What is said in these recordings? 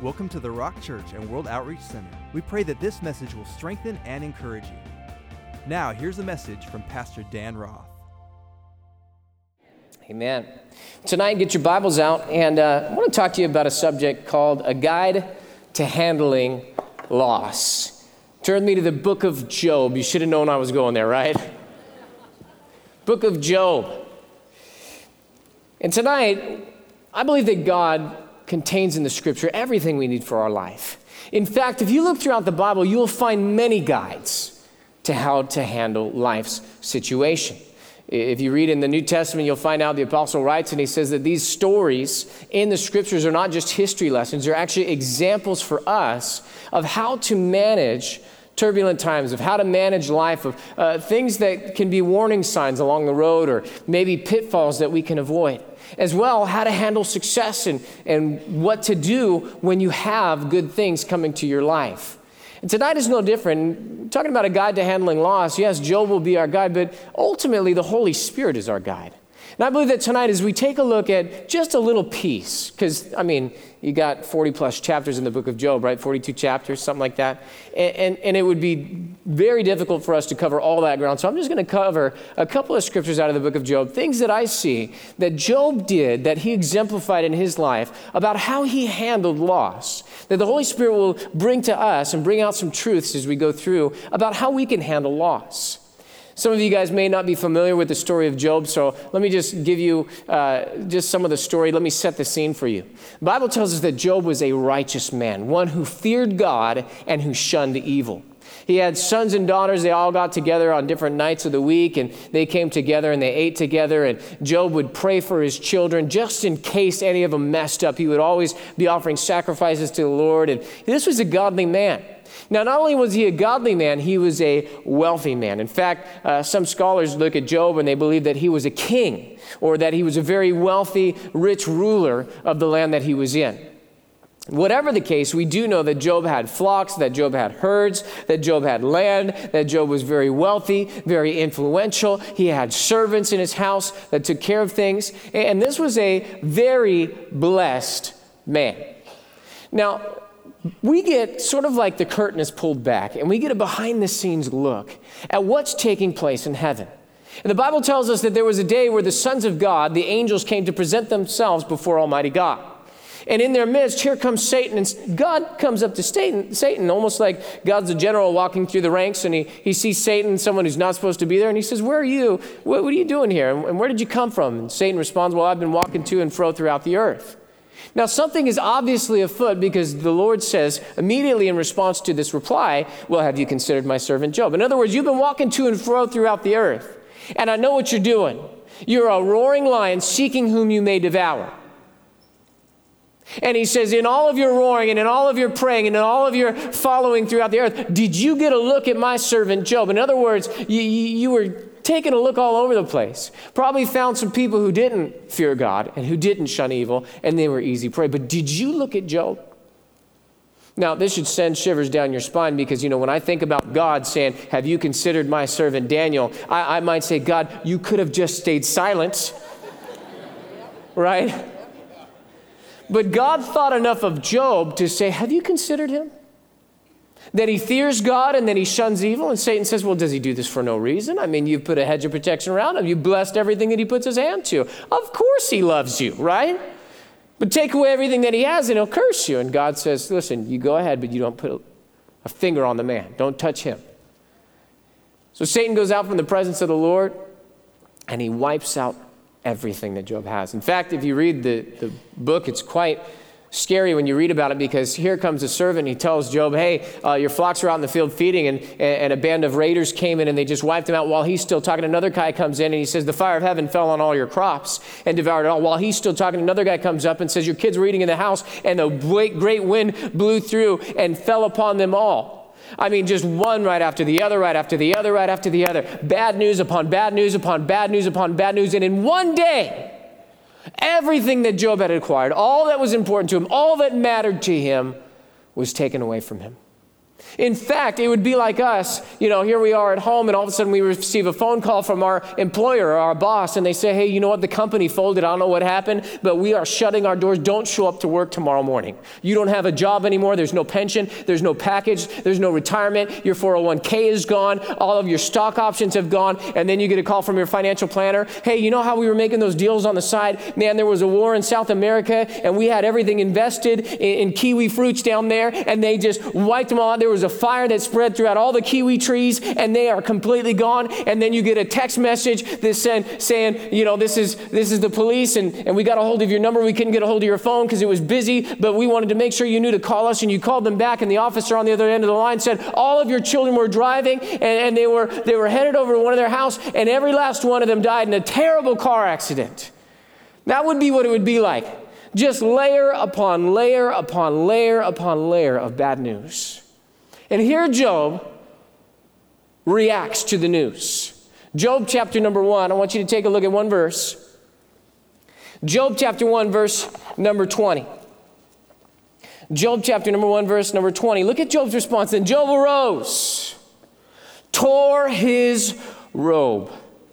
Welcome to the Rock Church and World Outreach Center. We pray that this message will strengthen and encourage you. Now, here's a message from Pastor Dan Roth. Amen. Tonight, get your Bibles out, and I want to talk to you about a subject called A Guide to Handling Loss. Turn me to the book of Job. You should have known I was going there, right? Book of Job. And tonight, I believe that God contains in the scripture everything we need for our life. In fact, if you look throughout the Bible, you will find many guides to how to handle life's situation. If you read in the New Testament, you'll find out the apostle writes and he says that these stories in the scriptures are not just history lessons, they're actually examples for us of how to manage turbulent times, of how to manage life, of things that can be warning signs along the road or maybe pitfalls that we can avoid. As well, how to handle success and what to do when you have good things coming to your life. And tonight is no different. We're talking about a guide to handling loss. Yes, Job will be our guide, but ultimately the Holy Spirit is our guide. And I believe that tonight as we take a look at just a little piece, because, you got 40 plus chapters in the book of Job, right? 42 chapters, something like that. And it would be very difficult for us to cover all that ground. So I'm just going to cover a couple of scriptures out of the book of Job, things that I see that Job did, that he exemplified in his life about how he handled loss, that the Holy Spirit will bring to us and bring out some truths as we go through about how we can handle loss. Some of you guys may not be familiar with the story of Job, so let me just give you just some of the story. Let me set the scene for you. The Bible tells us that Job was a righteous man, one who feared God and who shunned evil. He had sons and daughters. They all got together on different nights of the week, and they came together and they ate together, and Job would pray for his children just in case any of them messed up. He would always be offering sacrifices to the Lord, and this was a godly man. Now, not only was he a godly man, he was a wealthy man. In fact, some scholars look at Job and they believe that he was a king or that he was a very wealthy, rich ruler of the land that he was in. Whatever the case, we do know that Job had flocks, that Job had herds, that Job had land, that Job was very wealthy, very influential. He had servants in his house that took care of things. And this was a very blessed man. Now, we get sort of like the curtain is pulled back and we get a behind the scenes look at what's taking place in heaven. And the Bible tells us that there was a day where the sons of God, the angels, came to present themselves before Almighty God. And in their midst, here comes Satan, and God comes up to Satan, almost like God's a general walking through the ranks, and he sees Satan, someone who's not supposed to be there, and he says, "Where are you? What are you doing here? And where did you come from?" And Satan responds, "Well, I've been walking to and fro throughout the earth." Now, something is obviously afoot because the Lord says immediately in response to this reply, "Well, have you considered my servant Job?" In other words, you've been walking to and fro throughout the earth, and I know what you're doing. You're a roaring lion seeking whom you may devour. And he says, in all of your roaring and in all of your praying and in all of your following throughout the earth, did you get a look at my servant Job? In other words, you were taking a look all over the place. Probably found some people who didn't fear God and who didn't shun evil, and they were easy prey. But did you look at Job? Now, this should send shivers down your spine because, when I think about God saying, "Have you considered my servant Daniel?" I might say, "God, you could have just stayed silent." Right? But God thought enough of Job to say, "Have you considered him? That he fears God and that he shuns evil?" And Satan says, "Well, does he do this for no reason? You've put a hedge of protection around him. You've blessed everything that he puts his hand to. Of course he loves you, right? But take away everything that he has and he'll curse you." And God says, "Listen, you go ahead, but you don't put a finger on the man. Don't touch him." So Satan goes out from the presence of the Lord and he wipes out everything that Job has. In fact, if you read the book, it's quite scary when you read about it because here comes a servant. He tells Job, "Hey, your flocks are out in the field feeding and a band of raiders came in and they just wiped them out." While he's still talking, another guy comes in and he says, "The fire of heaven fell on all your crops and devoured it all." While he's still talking, another guy comes up and says, "Your kids were eating in the house and a great wind blew through and fell upon them all." Just one right after the other, right after the other, right after the other. Bad news upon bad news upon bad news upon bad news. And in one day, everything that Job had acquired, all that was important to him, all that mattered to him was taken away from him. In fact, it would be like us, here we are at home and all of a sudden we receive a phone call from our employer or our boss and they say, hey, you know what, the company folded, I don't know what happened, but we are shutting our doors. Don't show up to work tomorrow morning. You don't have a job anymore. There's no pension. There's no package. There's no retirement. Your 401k is gone. All of your stock options have gone. And then you get a call from your financial planner. Hey, you know how we were making those deals on the side? Man, there was a war in South America and we had everything invested in kiwi fruits down there and they just wiped them all out. There was a fire that spread throughout all the kiwi trees and they are completely gone. And then you get a text message that saying, this is the police and we got a hold of your number. We couldn't get a hold of your phone because it was busy, but we wanted to make sure you knew to call us. And you called them back and the officer on the other end of the line said all of your children were driving and they were headed over to one of their house and every last one of them died in a terrible car accident. That would be what it would be like. Just layer upon layer upon layer upon layer of bad news. And here Job reacts to the news. Job chapter number 1, I want you to take a look at one verse. Job chapter 1, verse number 20. Job chapter number 1, verse number 20. Look at Job's response. Then Job arose, tore his robe.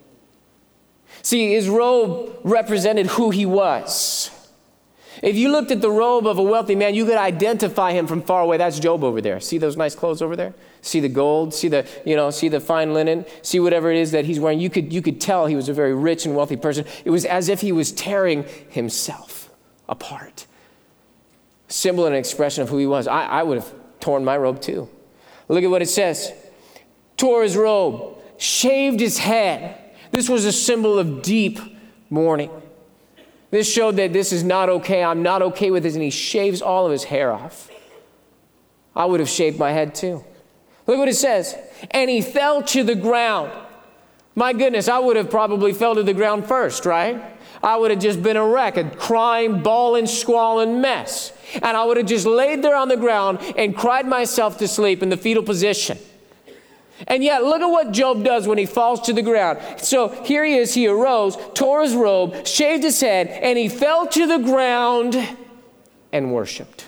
See, his robe represented who he was. If you looked at the robe of a wealthy man, you could identify him from far away. That's Job over there. See those nice clothes over there? See the gold? See the fine linen? See whatever it is that he's wearing? You could tell he was a very rich and wealthy person. It was as if he was tearing himself apart. Symbol and expression of who he was. I would have torn my robe too. Look at what it says. Tore his robe, shaved his head. This was a symbol of deep mourning. This showed that this is not okay. I'm not okay with this. And he shaves all of his hair off. I would have shaved my head too. Look what it says. And he fell to the ground. My goodness, I would have probably fell to the ground first, right? I would have just been a wreck, a crying, bawling, squalling mess. And I would have just laid there on the ground and cried myself to sleep in the fetal position. And yet, look at what Job does when he falls to the ground. So here he is, he arose, tore his robe, shaved his head, and he fell to the ground and worshiped.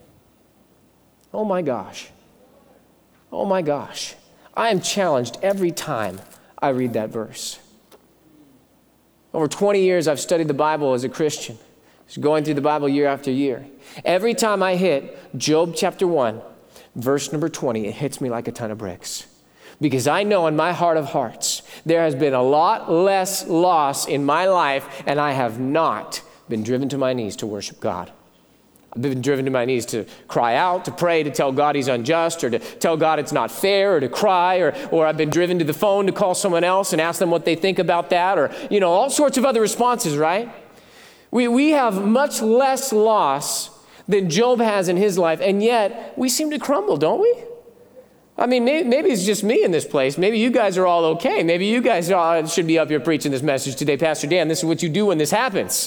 Oh my gosh. Oh my gosh. I am challenged every time I read that verse. Over 20 years I've studied the Bible as a Christian. Just going through the Bible year after year. Every time I hit Job chapter 1, verse number 20, it hits me like a ton of bricks. Because I know in my heart of hearts, there has been a lot less loss in my life, and I have not been driven to my knees to worship God. I've been driven to my knees to cry out, to pray, to tell God he's unjust, or to tell God it's not fair, or to cry, or I've been driven to the phone to call someone else and ask them what they think about that, or, all sorts of other responses, right? We have much less loss than Job has in his life, and yet we seem to crumble, don't we? I mean, maybe it's just me in this place. Maybe you guys are all okay. Maybe you guys should be up here preaching this message today. Pastor Dan, this is what you do when this happens.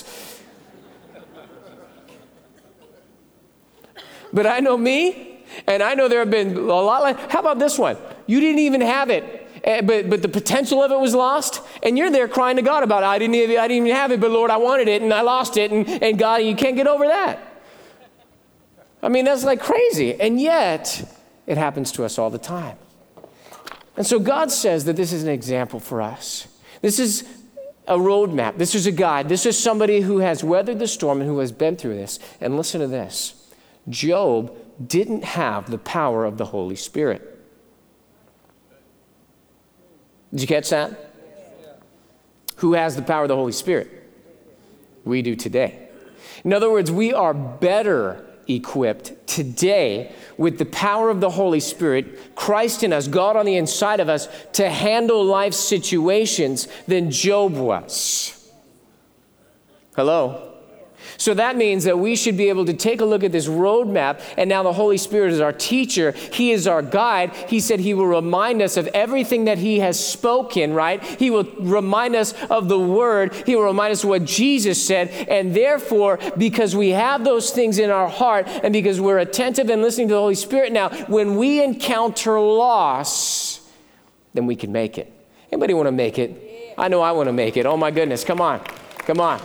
But I know me, and I know there have been a lot like, how about this one? You didn't even have it, but the potential of it was lost, and you're there crying to God about it. I didn't even have it, but Lord, I wanted it, and I lost it, and God, you can't get over that. I mean, that's like crazy, and yet it happens to us all the time. And so God says that this is an example for us. This is a roadmap. This is a guide. This is somebody who has weathered the storm and who has been through this. And listen to this. Job didn't have the power of the Holy Spirit. Did you catch that? Who has the power of the Holy Spirit? We do today. In other words, we are better equipped today with the power of the Holy Spirit, Christ in us, God on the inside of us, to handle life situations than Job was. Hello? So that means that we should be able to take a look at this roadmap, and now the Holy Spirit is our teacher. He is our guide. He said he will remind us of everything that he has spoken, right? He will remind us of the word. He will remind us of what Jesus said. And therefore, because we have those things in our heart, and because we're attentive and listening to the Holy Spirit now, when we encounter loss, then we can make it. Anybody want to make it? I know I want to make it. Oh my goodness, come on. Come on.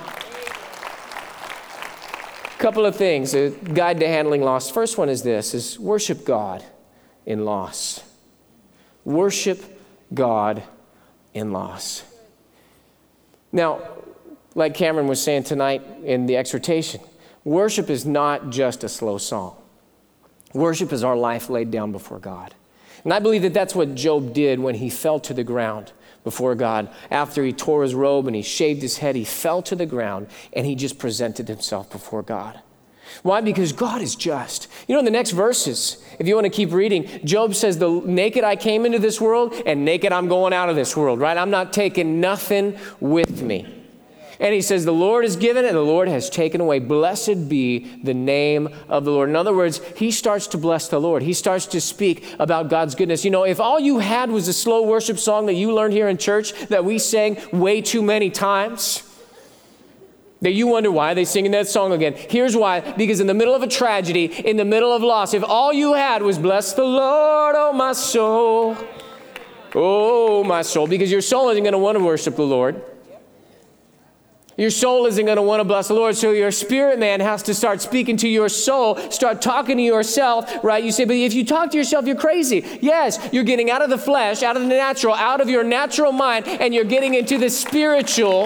Couple of things, a guide to handling loss. First one is this, is worship God in loss. Worship God in loss. Now, like Cameron was saying tonight in the exhortation, worship is not just a slow song. Worship is our life laid down before God. And I believe that that's what Job did when he fell to the ground before God. After he tore his robe and he shaved his head, he fell to the ground and he just presented himself before God. Why? Because God is just. You know, in the next verses, if you want to keep reading, Job says, "The naked I came into this world, and naked I'm going out of this world," right? I'm not taking nothing with me. And he says, "The Lord has given and the Lord has taken away. Blessed be the name of the Lord." In other words, he starts to bless the Lord. He starts to speak about God's goodness. You know, if all you had was a slow worship song that you learned here in church that we sang way too many times, that you wonder why are they singing that song again. Here's why. Because in the middle of a tragedy, in the middle of loss, if all you had was "Bless the Lord, oh my soul," because your soul isn't going to want to worship the Lord. Your soul isn't going to want to bless the Lord, so your spirit man has to start speaking to your soul, start talking to yourself, right? You say, "But if you talk to yourself, you're crazy." Yes, you're getting out of the flesh, out of the natural, out of your natural mind, and you're getting into the spiritual.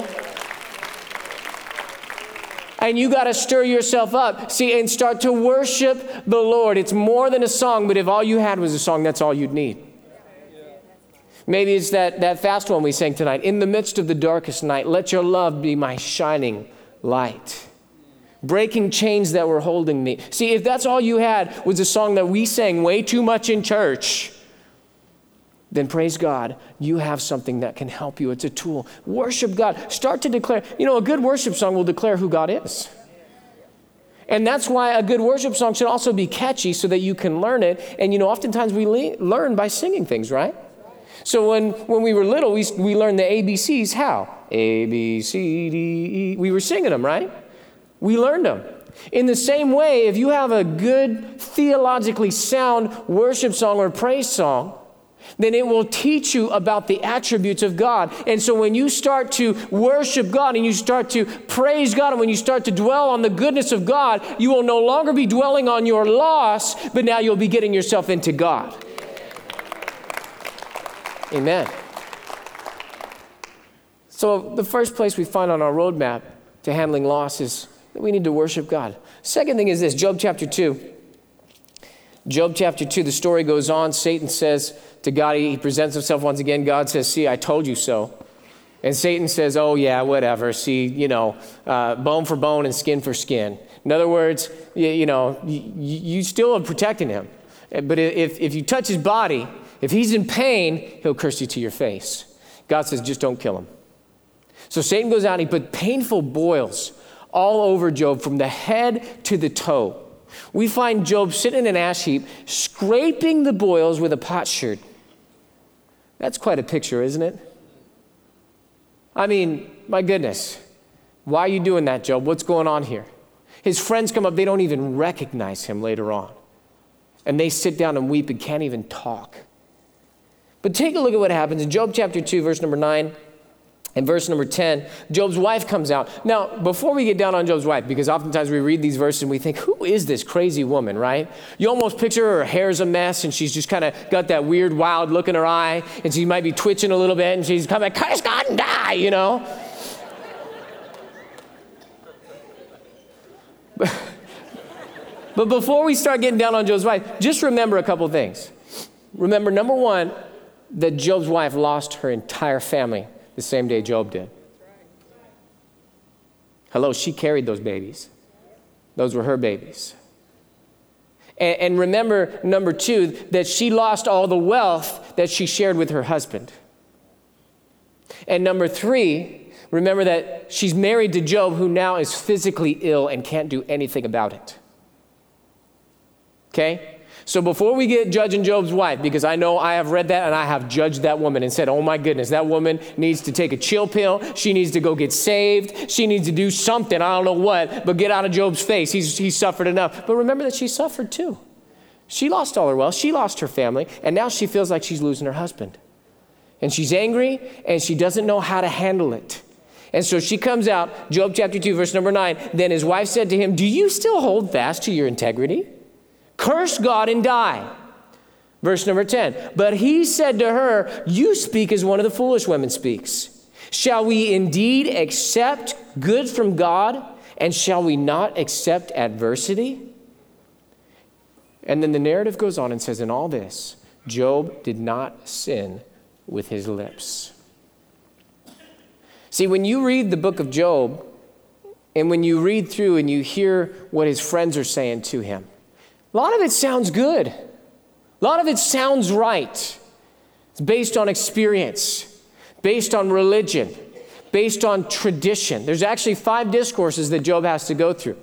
And you got to stir yourself up, see, and start to worship the Lord. It's more than a song, but if all you had was a song, that's all you'd need. Maybe it's that fast one we sang tonight. "In the midst of the darkest night, let your love be my shining light." Breaking chains that were holding me. See, if that's all you had was a song that we sang way too much in church, then praise God, you have something that can help you. It's a tool. Worship God. Start to declare. You know, a good worship song will declare who God is. And that's why a good worship song should also be catchy so that you can learn it. And, you know, oftentimes we learn by singing things, right? So when we were little, we learned the ABCs. How? A, B, C, D, E. We were singing them, right? We learned them. In the same way, if you have a good, theologically sound worship song or praise song, then it will teach you about the attributes of God. And so when you start to worship God and you start to praise God and when you start to dwell on the goodness of God, you will no longer be dwelling on your loss, but now you'll be getting yourself into God. Amen. So the first place we find on our roadmap to handling loss is that we need to worship God. Second thing is this, Job chapter 2. Job chapter 2, the story goes on. Satan says to God, he presents himself once again. God says, "See, I told you so." And Satan says, "Oh yeah, whatever. See, bone for bone and skin for skin." In other words, you still are protecting him. But if you touch his body, if he's in pain, he'll curse you to your face. God says, "Just don't kill him." So Satan goes out and he put painful boils all over Job from the head to the toe. We find Job sitting in an ash heap, scraping the boils with a potsherd. That's quite a picture, isn't it? I mean, my goodness. Why are you doing that, Job? What's going on here? His friends come up. They don't even recognize him later on. And they sit down and weep and can't even talk. But take a look at what happens in Job chapter 2, verse number 9. And verse number 10, Job's wife comes out. Now, before we get down on Job's wife, because oftentimes we read these verses and we think, who is this crazy woman, right? You almost picture her hair's a mess and she's just kind of got that weird, wild look in her eye and she might be twitching a little bit and she's kind of like, curse God and die, you know? But before we start getting down on Job's wife, just remember a couple things. Remember, number one, that Job's wife lost her entire family the same day Job did. Hello, she carried those babies. Those were her babies. And remember, number two, that she lost all the wealth that she shared with her husband. And number three, remember that she's married to Job, who now is physically ill and can't do anything about it. Okay? So before we get judging Job's wife, because I know I have read that and I have judged that woman and said, oh my goodness, that woman needs to take a chill pill. She needs to go get saved. She needs to do something, I don't know what, but get out of Job's face. He's suffered enough. But remember that she suffered too. She lost all her wealth. She lost her family. And now she feels like she's losing her husband. And she's angry and she doesn't know how to handle it. And so she comes out, Job chapter 2, verse number 9. Then his wife said to him, do you still hold fast to your integrity? Curse God and die. Verse number 10, but he said to her, you speak as one of the foolish women speaks. Shall we indeed accept good from God, and shall we not accept adversity? And then the narrative goes on and says, in all this, Job did not sin with his lips. See, when you read the book of Job, and when you read through and you hear what his friends are saying to him, a lot of it sounds good. A lot of it sounds right. It's based on experience, based on religion, based on tradition. There's actually 5 discourses that Job has to go through.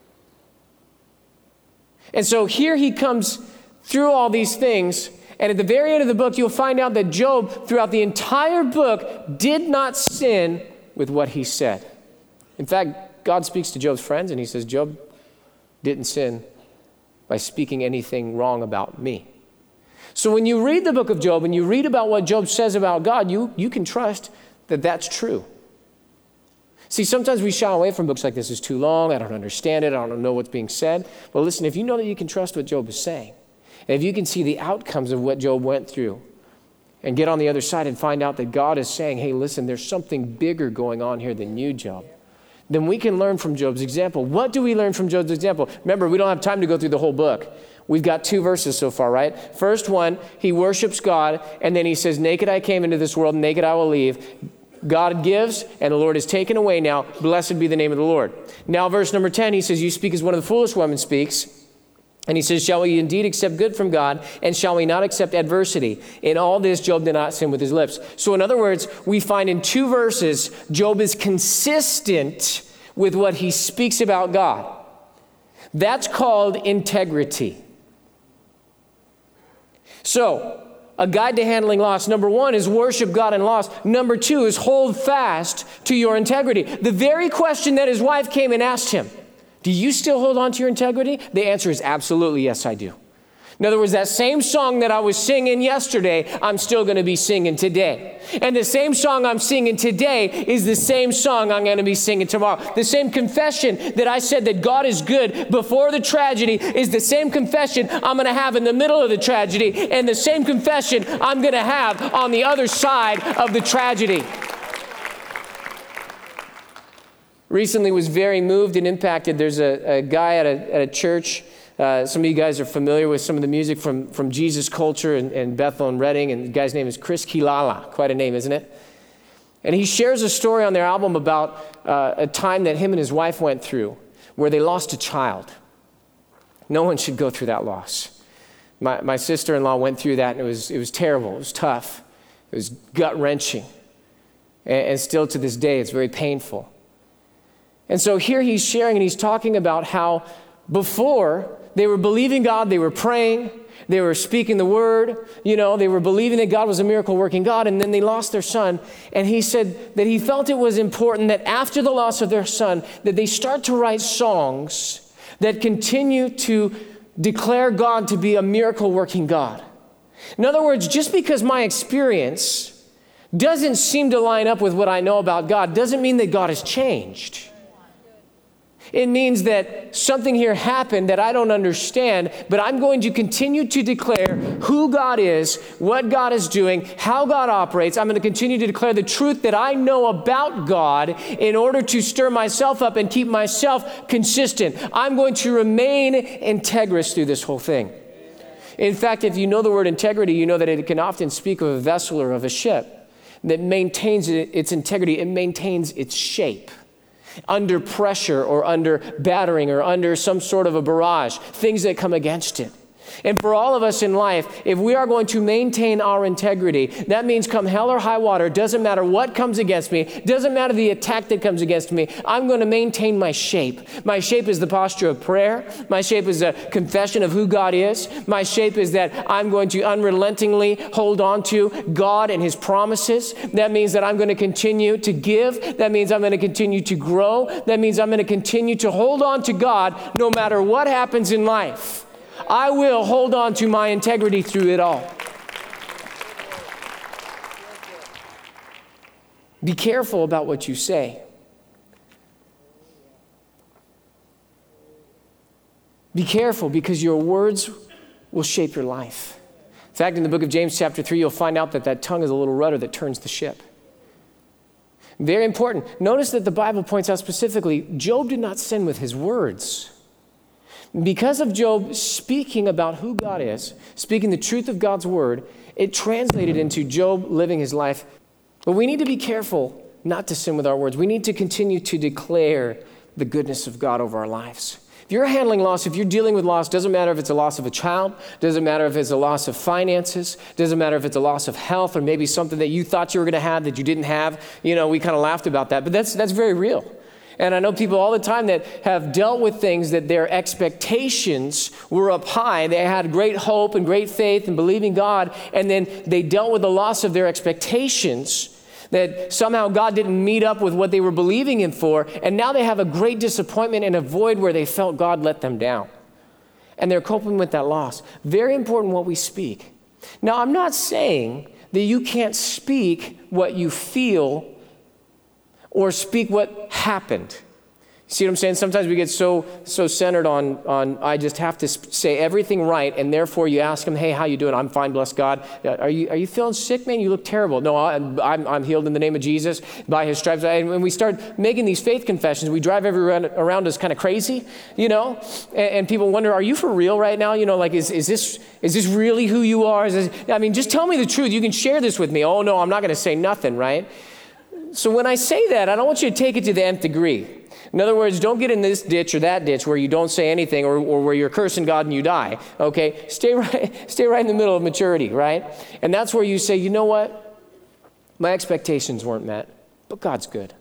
And so here he comes through all these things, and at the very end of the book, you'll find out that Job, throughout the entire book, did not sin with what he said. In fact, God speaks to Job's friends, and he says, Job didn't sin by speaking anything wrong about me. So when you read the book of Job and you read about what Job says about God, you can trust that that's true. See, sometimes we shy away from books like this. It's too long. I don't understand it. I don't know what's being said. But listen, if you know that you can trust what Job is saying, and if you can see the outcomes of what Job went through and get on the other side and find out that God is saying, hey, listen, there's something bigger going on here than you, Job, then we can learn from Job's example. What do we learn from Job's example? Remember, we don't have time to go through the whole book. We've got 2 verses so far, right? First one, he worships God, and then he says, naked I came into this world, naked I will leave. God gives, and the Lord is taken away now. Blessed be the name of the Lord. Now, verse number 10, he says, you speak as one of the foolish women speaks. And he says, shall we indeed accept good from God, and shall we not accept adversity? In all this, Job did not sin with his lips. So in other words, we find in 2 verses, Job is consistent with what he speaks about God. That's called integrity. So, a guide to handling loss. Number 1 is worship God in loss. Number 2 is hold fast to your integrity. The very question that his wife came and asked him, do you still hold on to your integrity? The answer is absolutely yes, I do. In other words, that same song that I was singing yesterday, I'm still going to be singing today. And the same song I'm singing today is the same song I'm going to be singing tomorrow. The same confession that I said that God is good before the tragedy is the same confession I'm going to have in the middle of the tragedy, and the same confession I'm going to have on the other side of the tragedy. Recently was very moved and impacted. There's a guy at a church. Some of you guys are familiar with some of the music from Jesus Culture and Bethel and Redding, and the guy's name is Chris Kilala. Quite a name, isn't it? And he shares a story on their album about a time that him and his wife went through where they lost a child. No one should go through that loss. My sister-in-law went through that, and it was terrible. It was tough. It was gut-wrenching. And still to this day, it's very painful. And so here he's sharing, and he's talking about how before they were believing God, they were praying, they were speaking the word, they were believing that God was a miracle working God, and then they lost their son. And he said that he felt it was important that after the loss of their son, that they start to write songs that continue to declare God to be a miracle working God. In other words, just because my experience doesn't seem to line up with what I know about God doesn't mean that God has changed. It means that something here happened that I don't understand, but I'm going to continue to declare who God is, what God is doing, how God operates. I'm going to continue to declare the truth that I know about God in order to stir myself up and keep myself consistent. I'm going to remain integrous through this whole thing. In fact, if you know the word integrity, you know that it can often speak of a vessel or of a ship that maintains its integrity. It maintains its shape. Under pressure or under battering or under some sort of a barrage, things that come against it. And for all of us in life, if we are going to maintain our integrity, that means come hell or high water, doesn't matter what comes against me, doesn't matter the attack that comes against me, I'm going to maintain my shape. My shape is the posture of prayer. My shape is a confession of who God is. My shape is that I'm going to unrelentingly hold on to God and His promises. That means that I'm going to continue to give. That means I'm going to continue to grow. That means I'm going to continue to hold on to God no matter what happens in life. I will hold on to my integrity through it all. Be careful about what you say. Be careful, because your words will shape your life. In fact, in the book of James chapter 3, you'll find out that tongue is a little rudder that turns the ship. Very important. Notice that the Bible points out specifically, Job did not sin with his words. Because of Job speaking about who God is, speaking the truth of God's word, it translated into Job living his life. But we need to be careful not to sin with our words. We need to continue to declare the goodness of God over our lives. If you're handling loss, if you're dealing with loss, doesn't matter if it's a loss of a child, doesn't matter if it's a loss of finances, doesn't matter if it's a loss of health, or maybe something that you thought you were going to have that you didn't have. We kind of laughed about that, but that's very real. And I know people all the time that have dealt with things that their expectations were up high. They had great hope and great faith and believing God, and then they dealt with the loss of their expectations, that somehow God didn't meet up with what they were believing Him for, and now they have a great disappointment and a void where they felt God let them down. And they're coping with that loss. Very important what we speak. Now, I'm not saying that you can't speak what you feel or speak what happened. See what I'm saying? Sometimes we get so centered on I just have to say everything right, and therefore you ask them, hey, how you doing? I'm fine, bless God. Are you feeling sick, man? You look terrible. No, I'm healed in the name of Jesus by His stripes. And when we start making these faith confessions, we drive everyone around us kind of crazy, and people wonder, are you for real right now? Is this really who you are? Just tell me the truth. You can share this with me. Oh no, I'm not going to say nothing, right? So when I say that, I don't want you to take it to the nth degree. In other words, don't get in this ditch or that ditch where you don't say anything or where you're cursing God and you die, okay? Stay right in the middle of maturity, right? And that's where you say, you know what? My expectations weren't met, but God's good.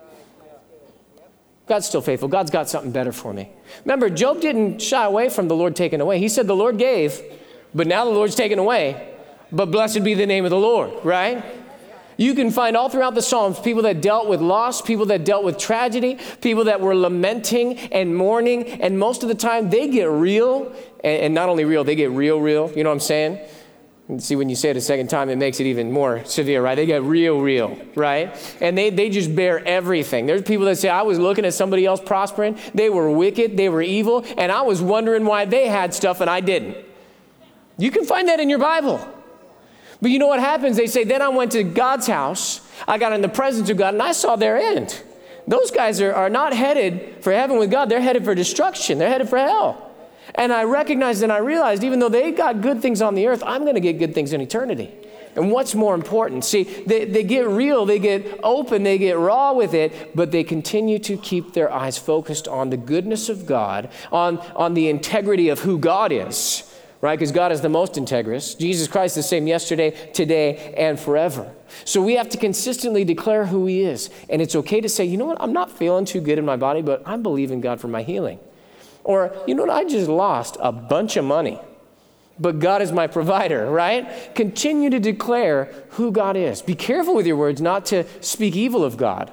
God's still faithful. God's got something better for me. Remember, Job didn't shy away from the Lord taking away. He said the Lord gave, but now the Lord's taken away. But blessed be the name of the Lord, right? You can find all throughout the Psalms people that dealt with loss, people that dealt with tragedy, people that were lamenting and mourning, and most of the time they get real, and not only real, they get real, you know what I'm saying? And see, when you say it a second time, it makes it even more severe, right? They get real, right? And they just bear everything. There's people that say, I was looking at somebody else prospering, they were wicked, they were evil, and I was wondering why they had stuff and I didn't. You can find that in your Bible. But you know what happens? They say, then I went to God's house, I got in the presence of God, and I saw their end. Those guys are not headed for heaven with God. They're headed for destruction. They're headed for hell. And I recognized and I realized, even though they got good things on the earth, I'm going to get good things in eternity. And what's more important? See, they get real, they get open, they get raw with it, but they continue to keep their eyes focused on the goodness of God, on the integrity of who God is. Right? Because God is the most integrous. Jesus Christ is the same yesterday, today, and forever. So we have to consistently declare who He is. And it's okay to say, you know what, I'm not feeling too good in my body, but I'm believing God for my healing. Or, you know what, I just lost a bunch of money, but God is my provider, right? Continue to declare who God is. Be careful with your words not to speak evil of God,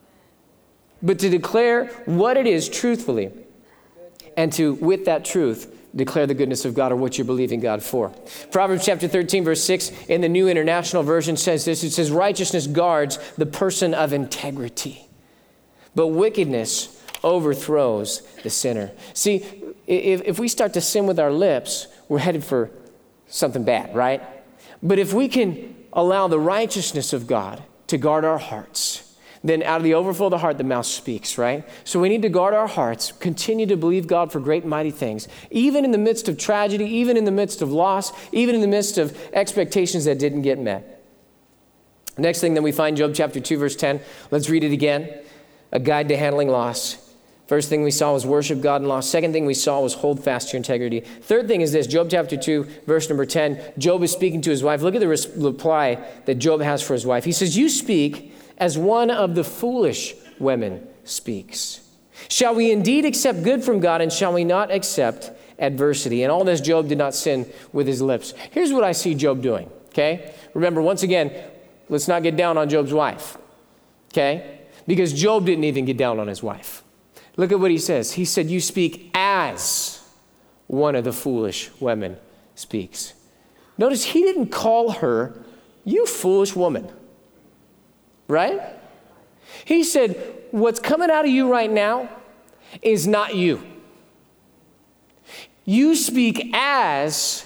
but to declare what it is truthfully, and to, with that truth, declare the goodness of God or what you're believing God for. Proverbs chapter 13, verse 6 in the New International Version says this. It says, righteousness guards the person of integrity, but wickedness overthrows the sinner. See, if we start to sin with our lips, we're headed for something bad, right? But if we can allow the righteousness of God to guard our hearts, then out of the overflow of the heart, the mouth speaks, right? So we need to guard our hearts, continue to believe God for great and mighty things, even in the midst of tragedy, even in the midst of loss, even in the midst of expectations that didn't get met. Next thing that we find, Job chapter 2, verse 10. Let's read it again. A guide to handling loss. First thing we saw was worship God in loss. Second thing we saw was hold fast to your integrity. Third thing is this, Job chapter 2, verse number 10. Job is speaking to his wife. Look at the reply that Job has for his wife. He says, you speak as one of the foolish women speaks. Shall we indeed accept good from God, and shall we not accept adversity? And all this, Job did not sin with his lips. Here's what I see Job doing, okay? Remember, once again, let's not get down on Job's wife, okay? Because Job didn't even get down on his wife. Look at what he says. He said, you speak as one of the foolish women speaks. Notice he didn't call her, you foolish woman. Right? He said, what's coming out of you right now is not you. You speak as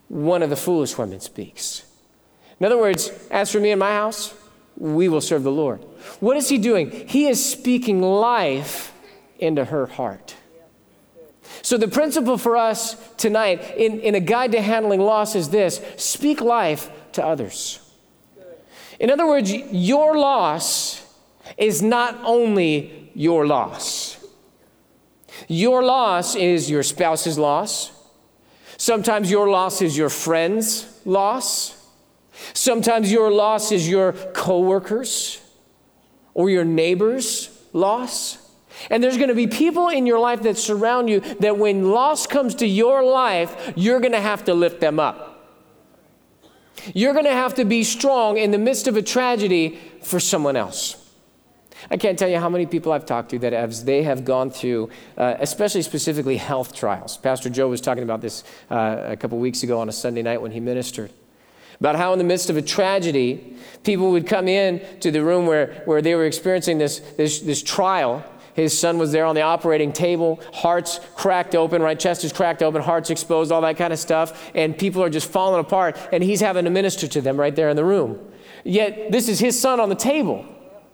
one of the foolish women speaks. In other words, as for me and my house, we will serve the Lord. What is he doing? He is speaking life into her heart. So the principle for us tonight in a guide to handling loss is this: speak life to others. In other words, your loss is not only your loss. Your loss is your spouse's loss. Sometimes your loss is your friend's loss. Sometimes your loss is your coworkers or your neighbor's loss. And there's going to be people in your life that surround you that when loss comes to your life, you're going to have to lift them up. You're going to have to be strong in the midst of a tragedy for someone else. I can't tell you how many people I've talked to that as they have gone through, especially specifically health trials. Pastor Joe was talking about this a couple weeks ago on a Sunday night when he ministered. About how in the midst of a tragedy, people would come in to the room where they were experiencing this trial. His son was there on the operating table, hearts cracked open, right? Chest is cracked open, hearts exposed, all that kind of stuff. And people are just falling apart. And he's having to minister to them right there in the room. Yet this is his son on the table.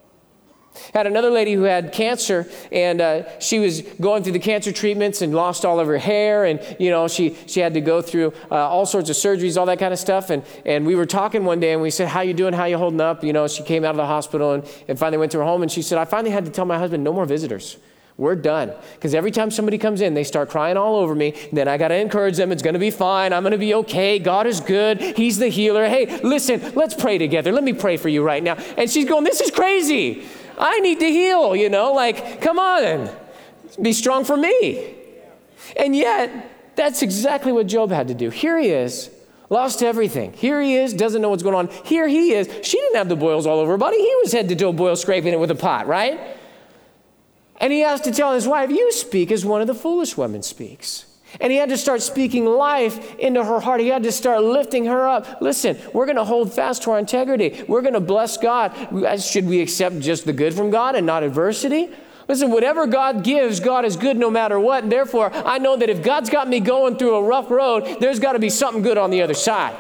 Had another lady who had cancer, and she was going through the cancer treatments and lost all of her hair, and she had to go through all sorts of surgeries, all that kind of stuff. And we were talking one day, and we said, "How you doing? How you holding up?" She came out of the hospital and finally went to her home, and she said, "I finally had to tell my husband, no more visitors. We're done. Because every time somebody comes in, they start crying all over me. Then I got to encourage them. It's going to be fine. I'm going to be okay. God is good. He's the healer. Hey, listen, let's pray together. Let me pray for you right now." And she's going, "This is crazy. I need to heal, come on, be strong for me." And yet, that's exactly what Job had to do. Here he is, lost everything. Here he is, doesn't know what's going on. Here he is. She didn't have the boils all over her body. He was head to toe boil scraping it with a pot, right? And he has to tell his wife, "You speak as one of the foolish women speaks." And he had to start speaking life into her heart. He had to start lifting her up. Listen, we're going to hold fast to our integrity. We're going to bless God. Should we accept just the good from God and not adversity? Listen, whatever God gives, God is good no matter what. And therefore, I know that if God's got me going through a rough road, there's got to be something good on the other side.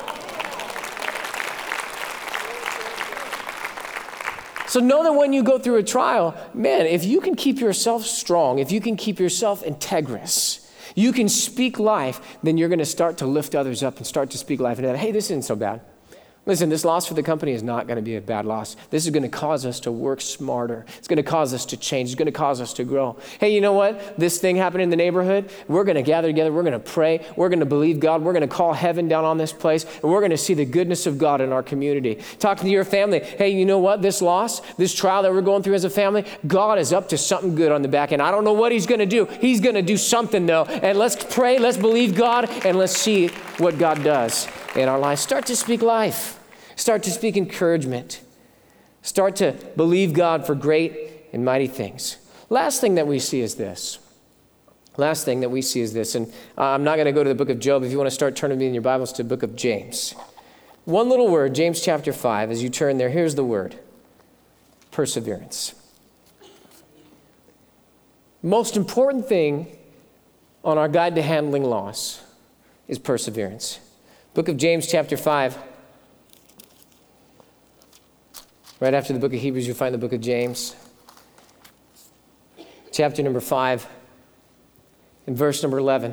So know that when you go through a trial, man, if you can keep yourself strong, if you can keep yourself integrous, you can speak life, then you're going to start to lift others up and start to speak life into that. Hey, this isn't so bad. Listen, this loss for the company is not going to be a bad loss. This is going to cause us to work smarter. It's going to cause us to change. It's going to cause us to grow. Hey, you know what? This thing happened in the neighborhood. We're going to gather together. We're going to pray. We're going to believe God. We're going to call heaven down on this place. And we're going to see the goodness of God in our community. Talking to your family. Hey, you know what? This loss, this trial that we're going through as a family, God is up to something good on the back end. I don't know what he's going to do. He's going to do something, though. And let's pray. Let's believe God. And let's see what God does in our lives. Start to speak life. Start to speak encouragement. Start to believe God for great and mighty things. Last thing that we see is this. And I'm not going to go to the book of Job. If you want to start turning in your Bibles to the book of James. One little word, James chapter 5. As you turn there, here's the word. Perseverance. Most important thing on our guide to handling loss is perseverance. Book of James chapter 5. Right after the book of Hebrews, you'll find the book of James. Chapter number 5 and verse number 11.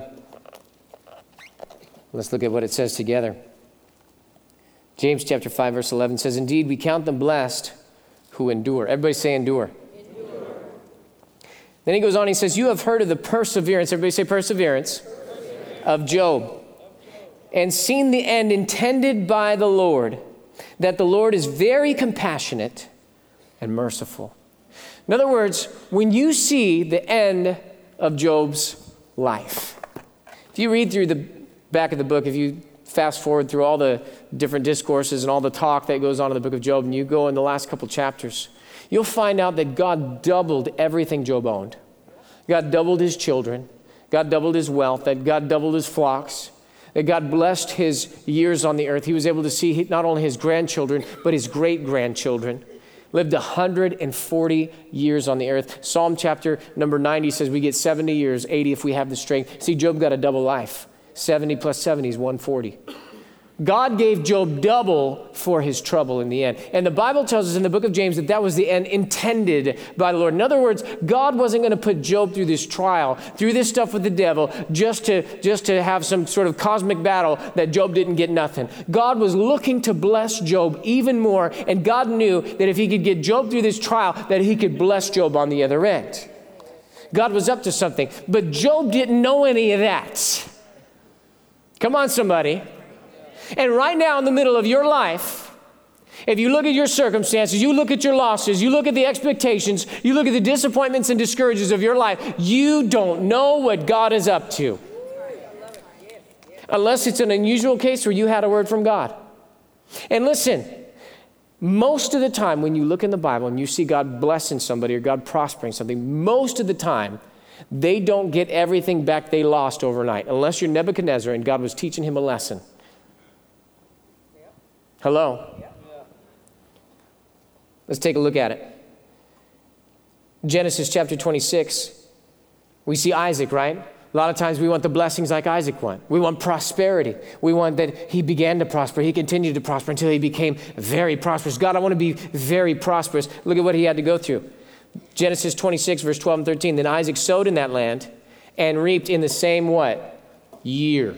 Let's look at what it says together. James chapter 5, verse 11 says, "Indeed, we count them blessed who endure." Everybody say endure. Endure. Then he goes on, he says, "You have heard of the perseverance," everybody say perseverance, "of Job, and seen the end intended by the Lord, that the Lord is very compassionate and merciful." In other words, when you see the end of Job's life, if you read through the back of the book, if you fast forward through all the different discourses and all the talk that goes on in the book of Job, and you go in the last couple chapters, you'll find out that God doubled everything Job owned. God doubled his children. God doubled his wealth. That God doubled his flocks. That God blessed his years on the earth. He was able to see not only his grandchildren, but his great-grandchildren. Lived 140 years on the earth. Psalm chapter number 90 says we get 70 years, 80 if we have the strength. See, Job got a double life. 70 plus 70 is 140. God gave Job double for his trouble in the end. And the Bible tells us in the book of James that was the end intended by the Lord. In other words, God wasn't going to put Job through this trial, through this stuff with the devil, just to have some sort of cosmic battle that Job didn't get nothing. God was looking to bless Job even more, and God knew that if he could get Job through this trial, that he could bless Job on the other end. God was up to something, but Job didn't know any of that. Come on, somebody. And right now in the middle of your life, if you look at your circumstances, you look at your losses, you look at the expectations, you look at the disappointments and discouragements of your life, you don't know what God is up to. Unless it's an unusual case where you had a word from God. And listen, most of the time when you look in the Bible and you see God blessing somebody or God prospering something, most of the time they don't get everything back they lost overnight, unless you're Nebuchadnezzar and God was teaching him a lesson. Hello? Let's take a look at it. Genesis chapter 26, we see Isaac, right? A lot of times we want the blessings like Isaac won. We want prosperity. We want that he began to prosper. He continued to prosper until he became very prosperous. God, I want to be very prosperous. Look at what he had to go through. Genesis 26, verse 12 and 13. Then Isaac sowed in that land and reaped in the same what? Year.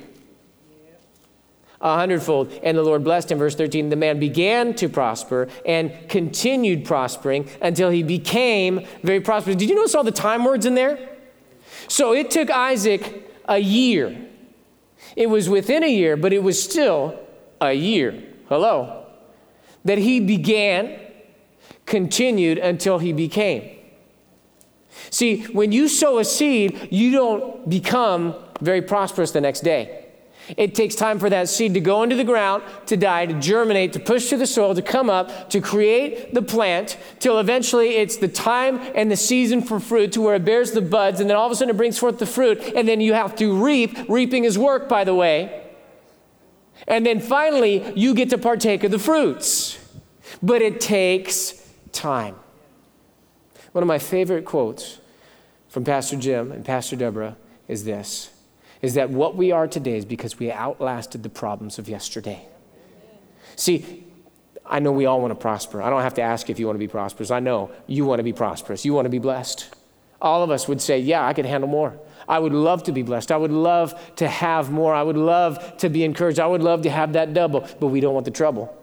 100-fold. And the Lord blessed him. Verse 13, the man began to prosper and continued prospering until he became very prosperous. Did you notice all the time words in there? So it took Isaac a year. It was within a year, but it was still a year. Hello? That he began, continued until he became. See, when you sow a seed, you don't become very prosperous the next day. It takes time for that seed to go into the ground, to die, to germinate, to push through the soil, to come up, to create the plant, till eventually it's the time and the season for fruit to where it bears the buds, and then all of a sudden it brings forth the fruit, and then you have to reap. Reaping is work, by the way. And then finally, you get to partake of the fruits. But it takes time. One of my favorite quotes from Pastor Jim and Pastor Deborah is this. Is that what we are today is because we outlasted the problems of yesterday. See, I know we all want to prosper. I don't have to ask if you want to be prosperous. I know you want to be prosperous. You want to be blessed. All of us would say, yeah, I could handle more. I would love to be blessed. I would love to have more. I would love to be encouraged. I would love to have that double, but we don't want the trouble.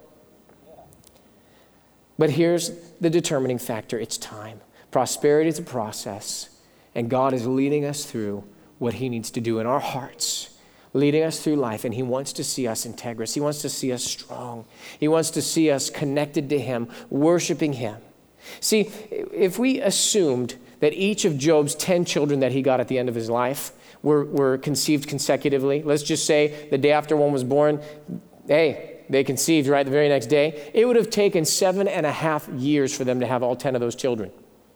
But here's the determining factor. It's time. Prosperity is a process, and God is leading us through what he needs to do in our hearts, leading us through life, and he wants to see us integrous. He wants to see us strong. He wants to see us connected to him, worshiping him. See, if we assumed that each of Job's 10 children that he got at the end of his life were conceived consecutively, let's just say the day after one was born, hey, they conceived right the very next day, it would have taken 7.5 years for them to have all 10 of those children.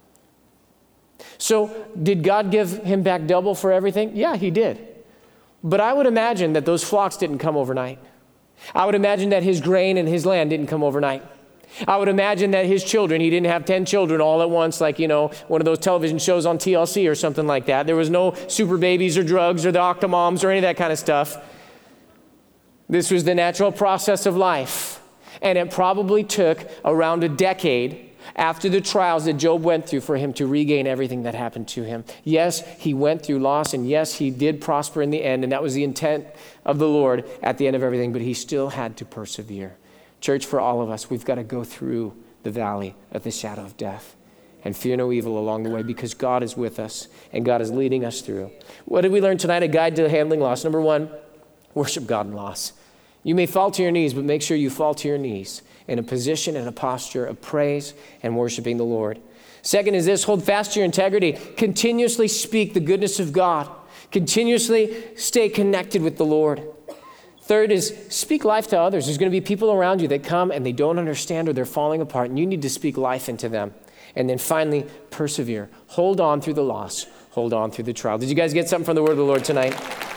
So did God give him back double for everything? Yeah, he did. But I would imagine that those flocks didn't come overnight. I would imagine that his grain and his land didn't come overnight. I would imagine that his children, he didn't have 10 children all at once like, one of those television shows on TLC or something like that. There was no super babies or drugs or the Octomoms or any of that kind of stuff. This was the natural process of life. And it probably took around a decade after the trials that Job went through for him to regain everything that happened to him. Yes, he went through loss, and yes, he did prosper in the end, and that was the intent of the Lord at the end of everything, but he still had to persevere. Church, for all of us, we've got to go through the valley of the shadow of death and fear no evil along the way because God is with us and God is leading us through. What did we learn tonight? A guide to handling loss. Number one, worship God in loss. You may fall to your knees, but make sure you fall to your knees in a position and a posture of praise and worshiping the Lord. Second is this, hold fast to your integrity. Continuously speak the goodness of God. Continuously stay connected with the Lord. Third is speak life to others. There's going to be people around you that come and they don't understand or they're falling apart, and you need to speak life into them. And then finally, persevere. Hold on through the loss. Hold on through the trial. Did you guys get something from the word of the Lord tonight?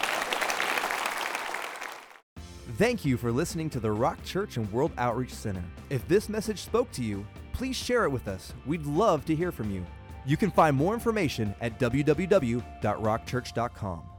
Thank you for listening to the Rock Church and World Outreach Center. If this message spoke to you, please share it with us. We'd love to hear from you. You can find more information at www.rockchurch.com.